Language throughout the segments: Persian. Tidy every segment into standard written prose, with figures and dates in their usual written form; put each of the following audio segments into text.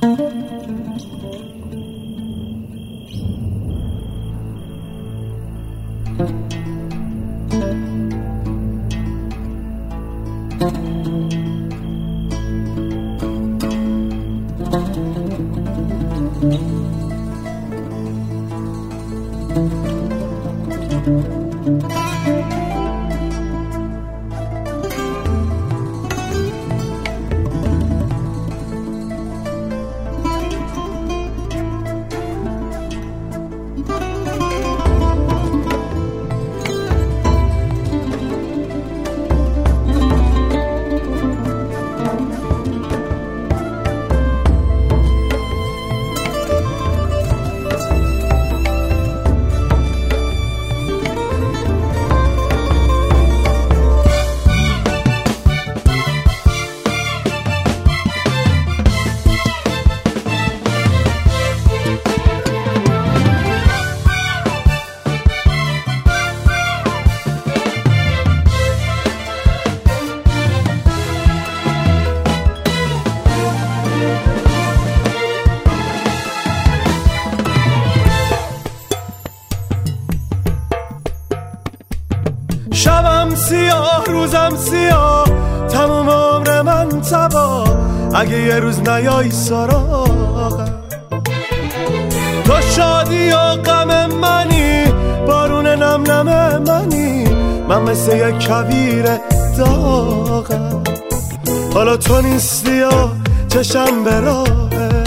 شبم سیاه روزم سیاه تموم عمر من تبا اگه یه روز نیای سراغم تو شادی و غم منی بارون نم نم منی من مثل یک کویر داغم حالا تو نیستی و چشم به راهه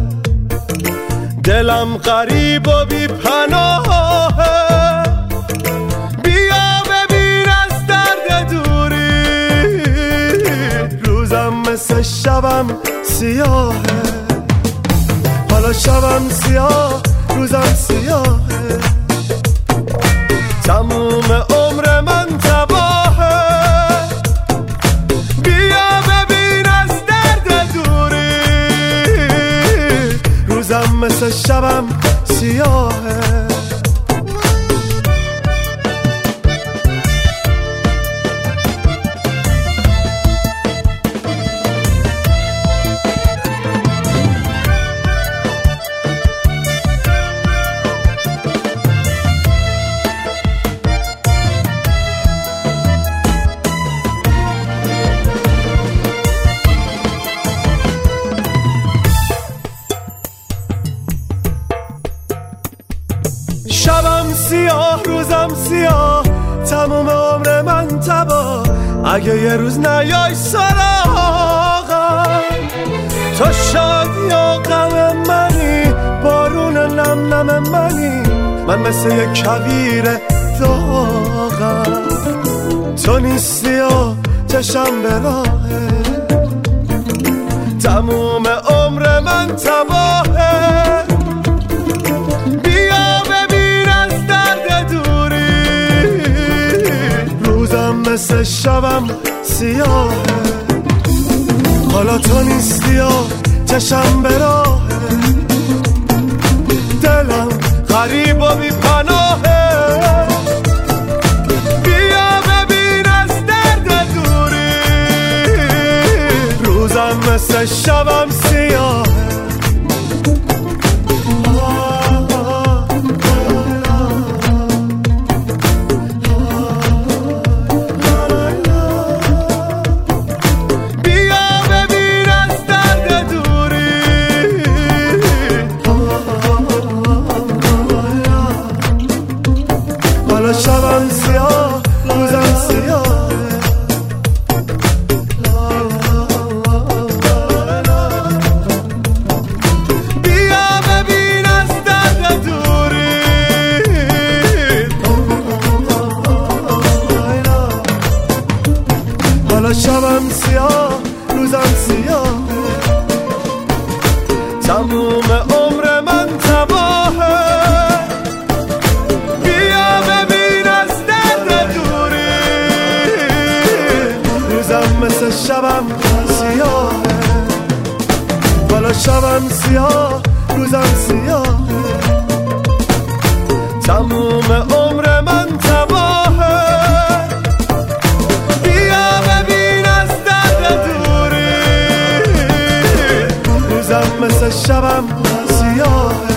دلم غریب و بی پناهه مثل شبم سیاهه حالا شبم سیاه روزم سیاهه تموم عمر من تباهه بیا ببین از درد دوری روزم مثل شبم سیاهه شبم سیاه روزم سیاه تموم عمر من تبا اگه یه روز نیای سراغم تو شادی و غم منی بارون نم نم منی من مثل یک کویر داغم تو نیستی و چشم به راهه تموم عمر من تباهه مثل شبم سیاهه حالا تو نیستی و چشم به راهه دلم غریب و بی پناهه بیا ببین از درد دوری روزم مثل شبم سیاهه شبم سیاه روزم سیاه بیا ببین از درد دوری حالا شبم سیاه روزم سیاه تموم عمر من تباهه مثل شبم سیاهه بالا شبم سیاه روزم سیاهه تموم عمر من تباهه بیا ببین از درد دوری روزم مثل شبم سیاه.